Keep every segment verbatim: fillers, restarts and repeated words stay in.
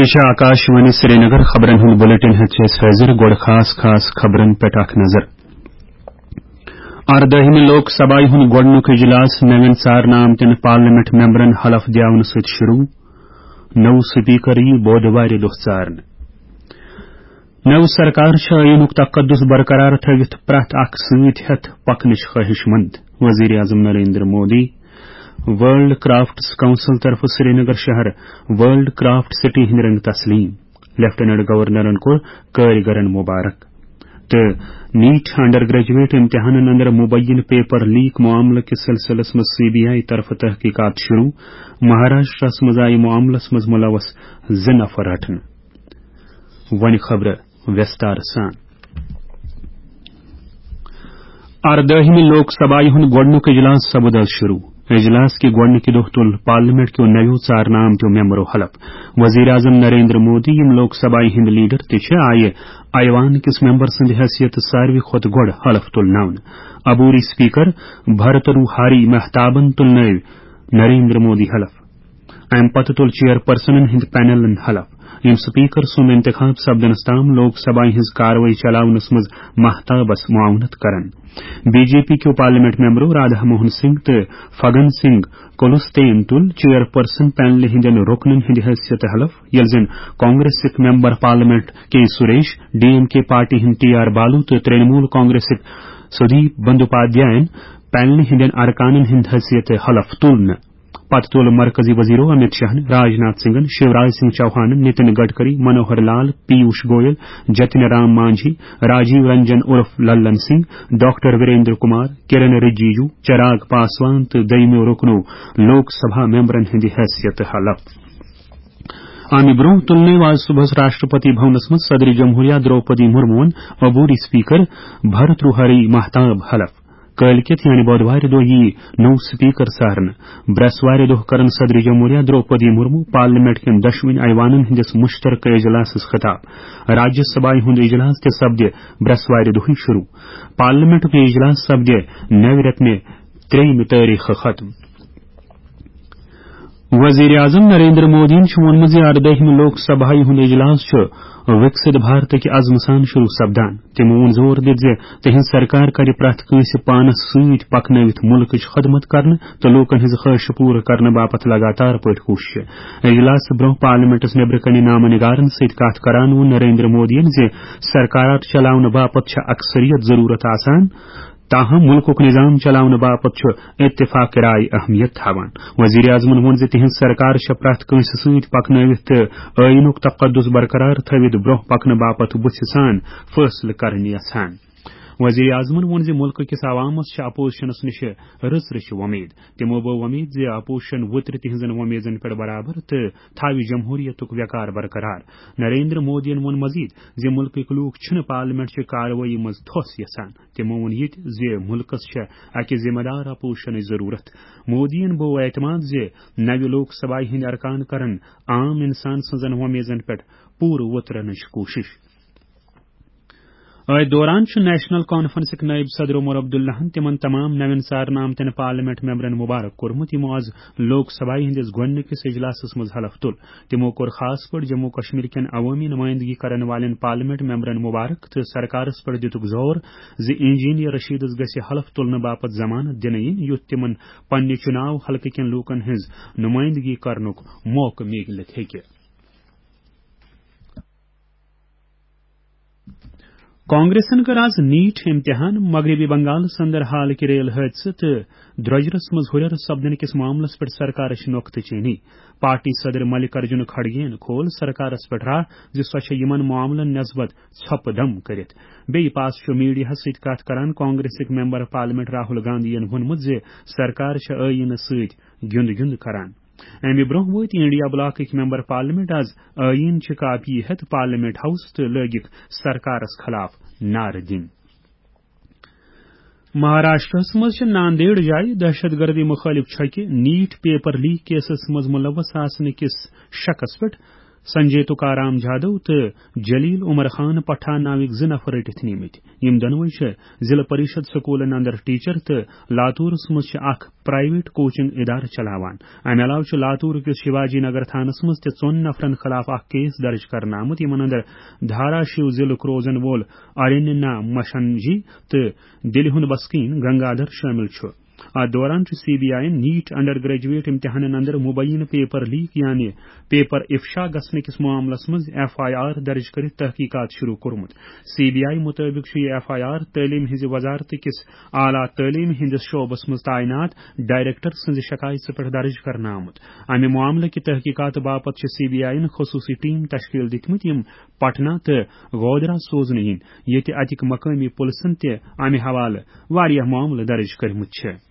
पेश आकाशवाणी श्रीनगर खबरन हुंद बुलेटिन हेच हाजिर गोड़ खास खास खबरन पे अख नजर अर्दहिम लोकसभा हुंद गोडनुक इजलास नवीन सारना आमतन पार्लियामेंट मेंबरन हलफ दियावन सत शुरू नव स्पीकर यी बोधवार दोह सारन नव सरकार ईनुक तकद्दुस बरकरार थवित प्रथ अख सत हेथ पकनच ख्वाहिशमंद वजीर आजम Narendra Modi World Crafts Council तरफ श्रीनगर शहर वर्ल्ड क्राफ्ट सिटी हिंद रंग तस्लीम लेफ्टिनेंट गवर्नरन को कारीगरन मुबारक तो नीट अंडर ग्रेजुएट इम्तिहान अंदर मुबैन पेपर लीक मामले के सिलसिलस में सी बी आई तरफ तहकीकात शुरू महाराष्ट्र मज आई मामलस मज मुलवस ज नफर हटन वन खबर विस्तार सान अर्दहिम लोकसभा हुंद गोडनुक इजलास सपद आज शुरू इजलास की गोडनिक दोह तुल पार्लियामेंट के नवो सारना आमतो मेंबरो हलफ वजीर आजम नरेंद्र मोदी यम लोकसभा हिंद लीडर तह आय ऐवान किस मेंबर सद हैसियत सारवी खोत गोड़ हलफ तुलनावन अबूरी स्पीकर भरतरू हारी महताबन तुल नव नरेंद्र मोदी हलफ अम पत तुल चेयरपर्सनन हिंद पैनलन हलफ यम स्पीकर सुंद इंतखाब सपदनस ताम लोकसभा हिंज कार्रवाई चलावनस मज महताबस मुआवनत करन बीजेपी के पार्लियामेंट मेंबरों राधा मोहन सिंह तो फगन सिंह कोलुस्तेन तुल चेयरपर्सन पैनल हिंदन रुकनन हिंद हैसियत हलफ यल जन Congress member parliament K Suresh DMK party हिंद टी आर बालू तो तृणमूल कांग्रेस सुदीप बंदोपाध्यायन पैनल हिंदन अरकानन हिंद हैसियत हलफ तुलन पत तुल मरकजी वजीरों अमित शाह राजनाथ सिंह शिवराज सिंह चौहान नितिन गडकरी मनोहर लाल पीयूष गोयल जतिन राम मांझी राजीव रंजन उर्फ लल्लन सिंह डॉक्टर वीरेंद्र कुमार किरण रिजिजू चिराग पासवान तो दयमो रुकनो लोकसभा मेंबरन हिंद हैसियत हलफ आमी ब्रोह तुलने आज सुबह राष्ट्रपति भवनस मज सदर जमहूरिया द्रौपदी मुर्मुन अबूरी स्पीकर भरतृहरि महताब हलफ कलकित यानी बुधवार दो यी नौ स्पीकर सारन ब्रसवार दोह करन सदर जमहूरिया द्रौपदी मुर्मू पार्लियामेंट के दशविन ऐवानन हिंदिस मुश्तरक इजलास खिताब राज्यसभा हुंद इजलास ते सपदे ब्रसवार दोह शुरू पार्लियामेंट के इजलास सपदे नव रत्ने त्रेम तारीख खत्म वजीर आजम नरेंद्र मोदी वोनम अर्दहिम लोकसभा हुंद इजलास विकसित भारत के अज़म सान शुरू सपदान तमो वोन जोर दित तिहंद सरकार कर प्रथ कंस पानस सत पकनवित मुल्क खदमत करने तो लोकन हिंज ख्वाहिश पूर करने बापत लगातार पे कोशिश इजलास ब्रोह पार्लियामेंटस नेबर कन नाम निगारन सत कथ करान वो नरेंद्र मोदियन जे सरकार चलावन बापत अक्सरियत जरूरत आसान ताहम मुल्कुक निजाम चलावन बापत इत्तेफाक राय अहमियत थावान वजीर आजमन वोन जे तिहंद सरकार प्रथ कंस सत पकनवित ऐनुक तकद्दुस बरकरार थवित ब्रोह पकन बापत बुथ सान फैसले करन यसान वजीर आजमन वोन जे मुल्क किस अवामस अपोजिशनस निश रच रच वमेद तमो बो वमेद जे अपोजिशन वुत्र तिहंजन वमेजन पे बराबर तो थावी जमहूरियतुक व्यकार बरकरार नरेंद्र मोदियन वोन मजीद जे मुल्क लूक छन पार्लियामेंट च कार्रवाई मज थोस यसान तमो वोन ये जे मुल्कस अकि जिम्मेदार अपोजिशन जरूरत मोदियन बो एतमाद जे नव लोकसभा हिंद अरकान करन आम इंसान सजन वमेजन पे पूर वुत्रनच कोशिश अय दौरान नेशनल कॉन्फ्रेंस नायब सदर उमर अब्दुल्लाह तिमन तमाम नवीन सारना आमतन पार्लियामेंट मेंबरन मुबारक कोरमुत यमो आज लोकसभा हिंदिस गोडनिकिस इजलासस मज हलफ तुल तिमो कोर खास पर जम्मू कश्मीर केन अवामी नुमाइंदगी करन वालेन पार्लियामेंट मेंबरन मुबारक तो सरकारस पर दितुक जोर जे इंजीनियर रशीदस गसे हलफ तुलन बापत जमानत दिन युत तिमन पन्ने चुनाव हलके केन लोकन हिंज नुमाइंदगी करनुक मौका मिलत हेके कांग्रेसन कर आज नीट इम्तिहान मगरबी बंगाल अंदर हाल के रेल हादसे तो द्रजरस मज हुरर सपदन किस मामलस पे सरकार नुक्त चीनी पार्टी सदर मल्लिकार्जुन खड़गेन खोल सरकारस पे राह जे सो यमन मामलन नस्बत छप दम करित बे पास मीडिया सत कथ करान कांग्रेस मेंबर पार्लियामेंट राहुल गांधीयन वोनमुत जे सरकार ऐन सत गिंद गिंद करान अमि ब्रोह वत इंडिया ब्लॉक मेंबर पार्लियामेंट आज ऐन च कापी हेत पार्लियामेंट हाउस तो लगिक सरकारस खिलाफ नार दिन महाराष्ट्रस मज नांदेड़ जाय दहशतगर्दी मुखालिफ छकि नीट पेपर लीक केसस मज मुलवस आसने किस शकस पे سنجے تکارام جادو تو جلیل عمر خان پٹھان ناوک زٕ نفر رٹت نیمت یم دونوے ضلع پریشد سکولن اندر ٹیچر تو لاتورس مز اخ پرائیویٹ کوچنگ ادارہ چلاوان امہ علاوہ لاتور کس شیواجی نگر تھانس مز ژون نفرن خلاف اخ کیس درج کرنا آمت یمن اندر دھارا شیو ضلع روزن وول ارنینا مشنجی تو دل ہند بسکین گنگادر شامل چھ ات دوران C B I NEET under graduate امتحان اندر مبینہ پیپر لیک یعنی پیپر افشا گھنے کس معاملس مز ایف آئی آر درج کر تحقیقات شروع کورمت سی بی آئی مطابق یہ ایف آئی آر تعلیم ہز وزارت کس اعلی تعلیم ہندس شعبس مز تعینات ڈائریکٹر سز شکایت پہ درج کرنا آمت امہ معاملہ کی تحقیقات باپت سی بی آئی خصوصی ٹیم تشکیل دتمت یم پٹنہ تو گودرا سوزن ین یہ اتک مقامی پولیسن تہ امہ حوالہ واریاہ معاملہ درج کرمت ہے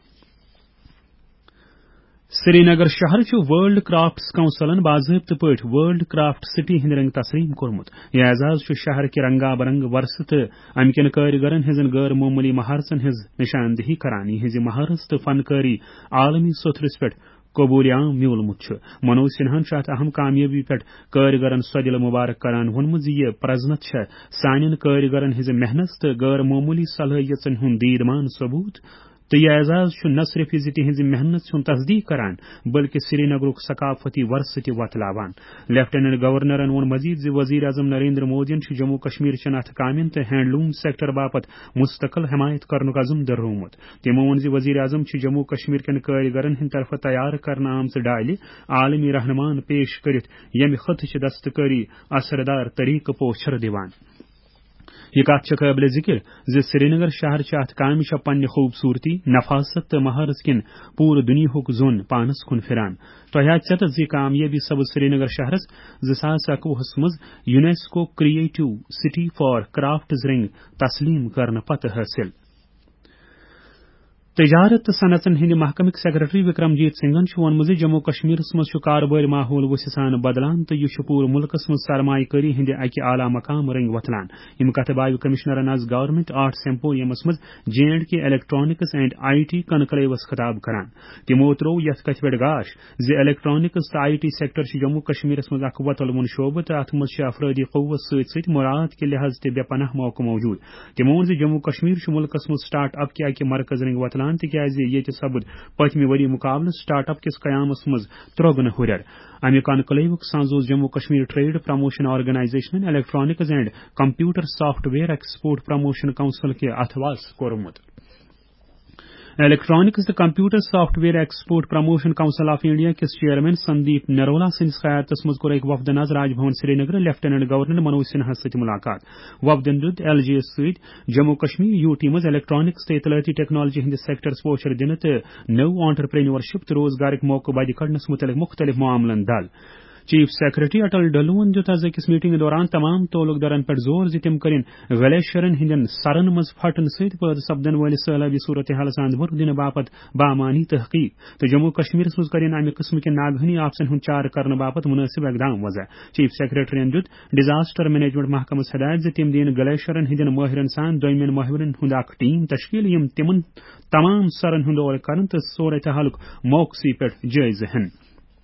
سری نگر شہر چھ ورلڈ کرافٹس کونسلن باضابطہ پٲٹھۍ ورلڈ کرافٹ سٹی ہند رنگ تسلیم کورمت یہ اعزاز چھ شہر کے رنگا برنگ ورثہ تو امہ کن کارگرن ہزن غیر معمولی مہارتن ہز نشاندہی کران یہ مہارت تو فنکاری عالمی ستھرس پہ قبول عام میولمت منوج سنہن ات اہم کامیابی پہ کارگرن سو دل مبارک کران وونمت یہ پرزنت سان کارگرن ہز محنت تو غیر معمولی صلاحیتن ہند دیدمان ثبوت تو یہ اعزاز نہ صرف ذی ہز محنت ہند تصدیق کران بلکہ سری نگرک ثقافتی ورثہ تہ وتلاوان لیفٹیننٹ گورنرن وون مزید وزیر اعظم نریندر مودین جموں کشمیر چن اتھ کامین تو ہینڈلوم سیکٹر باپت مستقل حمایت کرنک عزم دررومت تمو وون وزیر اعظم جموں کشمیر کن کارگرن ہند طرف تیار کرنا آمت ڈالہ عالمی رہنمان پیش کرت یم خطہ دستکاری اثردار طریقہ پوچھر دیوان یہ کت قابل ذکر زِ سری نگر شہر ات کامہ پنہ خوبصورتی نفاست تو مہارت کن پور دنیا زون پانس کن پھران تہ ٹھیک زِ کامیابی سپز سری نگر شہرس زاس اکوہس مز UNESCO creative city for crafts رنگ تسلیم کرنے پتہ حاصل تجارت تو صنعتن ہند محکمک سیکرٹری وکرمجیت سنگھن وونمت جموں کشمیر مز کارباری ماحول وسع سان بدلان تو یہ پور ملکس مز سرمایہ کاری ہند اکہ اعلی مقام رنگ وتلان یم کتھ بایو کمشنرن آز گورنمنٹ آرٹ سیمپویمس مز J and K electronics and I T کنکلیوس خطاب کران تمو ترو یتھ کتھ پہ گاش زِ الیکٹرانکس تو I T sector Jammu Kashmir مز اخ وتلون شعبہ تو ات مز افرادی قوت ست ست مراد کے لحاظ تہ بے پناہ موقع موجود تمو وون جموں کشمیر ملکس مز سٹارٹ اپ کے اکہ مرکز رنگ وتلان تاز یہ سپد پتمہ وری مقابلہ سٹارٹ اپ کس قیامس مز ترگن ہرر امہ کانکلیوک سازوز Jammu Kashmir trade promotion organisation electronics and computer software export promotion council کے اتواس کورمت الیکٹرانکس تو computer software export promotion council of India کس چیئرمین سندیپ نرولا سندس قیادت مز کور ایک وفد نظر Raj Bhavan Srinagar lieutenant governor Manoj Sinha ست ملاقات وفدن دت ایل جی ایس ست جموں کشمیر یو ٹی مز الیکٹرانکس تو اطلاعاتی ٹیکنالوجی ہندس سیکٹرس پوچھر دن تو نو آنٹرپرینورشپ تو روزگارک موقع بد کڑنس متعلق مختلف معاملن دل چیف سیکرٹری اٹل ڈلون دت آز أکس میٹنگ دوران تمام تعلقدارن پہ زور زِ تم کرن گلیشیرن ہندین سرن مز پھٹن ست پید سپدن ول سیلابی صورتحالس اندر دن باپت بامانی تحقیق تو جموں کشمیر مز کرن امہ قسم کے ناگہانی آپسن ہند چار کرنے باپت مناسب اقدام وضع چیف سیکرٹری دت ڈیزاسٹر مینجمنٹ محکمس ہدایت زِ تم دین گلیشیرن ہندین ماہرن سان دویمین ماہرن ہند اخ ٹیم تشکیل یم تمن تمام سرن ہند دورہ کرن تو صورتحالک موقعی پہ جائزہ ہن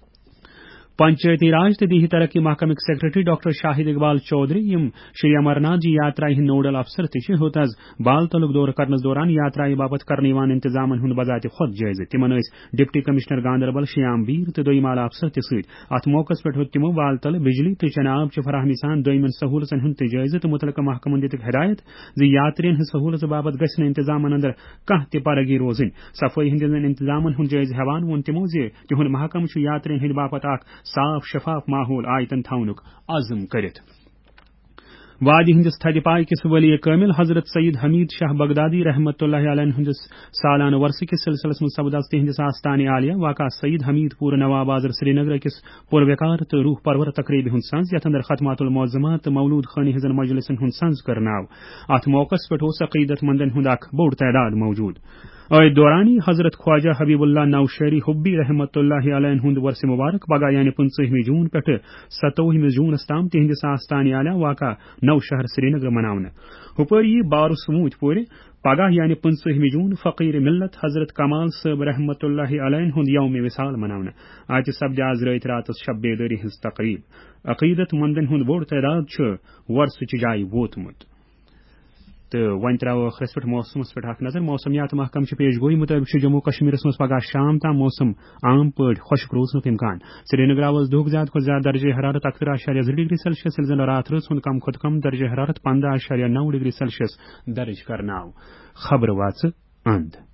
پنچایتی راج تو دیہی ترقی محکمک سیکرٹری ڈاکٹر شاہد اقبال چودھری یم شری امرناتھ جی یاترا ہند نوڈل افسر تہ آز بال تلک دور کرنس دوران یاترا باپت کرنے انتظام ہند بذات خود جائزہ تمن ڈپٹی کمشنر گاندربل شیام ویر تو دویم اعلی افسر تہ ست ات موقع پہ تمو بال تل بجلی تو چناب چہ فراہمی سان دویمن سہولتن ہند جائزہ تو متعلقہ محکمن دتک ہدایت زِ یاترین ہند سہولت باپت گھن انتظام اندر کھانا تہ پرگی روزن صفائی ہند انتظام ہند جائزہ ہیوان وون تمو زِ تہند محکمہ یاترین ہند باپت اخ صاف شفاف ماحول آیتن تھونک عزم کرت وادی ہندس تھدِ پائے کس ولی کامل حضرت سید حمید شاہ بغدادی رحمۃ اللہ علیہ ہندس سالانہ ورثہ کس سلسلس من سپداس تہندس آستان عالیہ واقع سید حمید پور نواب بازر سری نگر کس پروکار تو روح پرور تقریب ہند سنز یتھ اندر ختمات المعظمات تو مولود خانی ہزن مجلسن ہند سنز کرناو ات موقع پہ عقیدت مندن ہند اخ بوڑ تعداد موجود اور دورانی حضرت خواجہ حبیب اللہ نوشیری حبی رحمۃ اللہ علیہ ہند ورثہ مبارک پگہ یعنی پنچہمی جون پہ ستوہمی جونس تام تہندس آستان عالیہ واقع نو شہر سری نگر مناونہ ہپر یہ بارو سموت پور پگہ یعنی پنچہمہ جون فقیر ملت حضرت کمال صاحب رحمت اللہ علیہ ہند یوم وصال مناونہ اتہ سپدِ آز رات رات شب بیداری ہز تقریب عقیدت مندن ہند بوڑ تعداد ورثہ جائے ووتمت تو ون ترو آخرس پہ موسمس پہ اخ نظر موسمیات محکم کی پیش گوئی مطابق جموں کشمیر مز پگہ شام تام موسم عام پہ خشک روزن امکان سری نگر آز دہ زیادہ کھت زیادہ درجہ حرارت اکترہ اشاریہ زٕ ڈگری سیلسیس زن رات رز ہند کم کھت کم درجہ حرارت پندہ اشاریہ نو ڈگری سیلسیس درج کرناو خبر واچ اند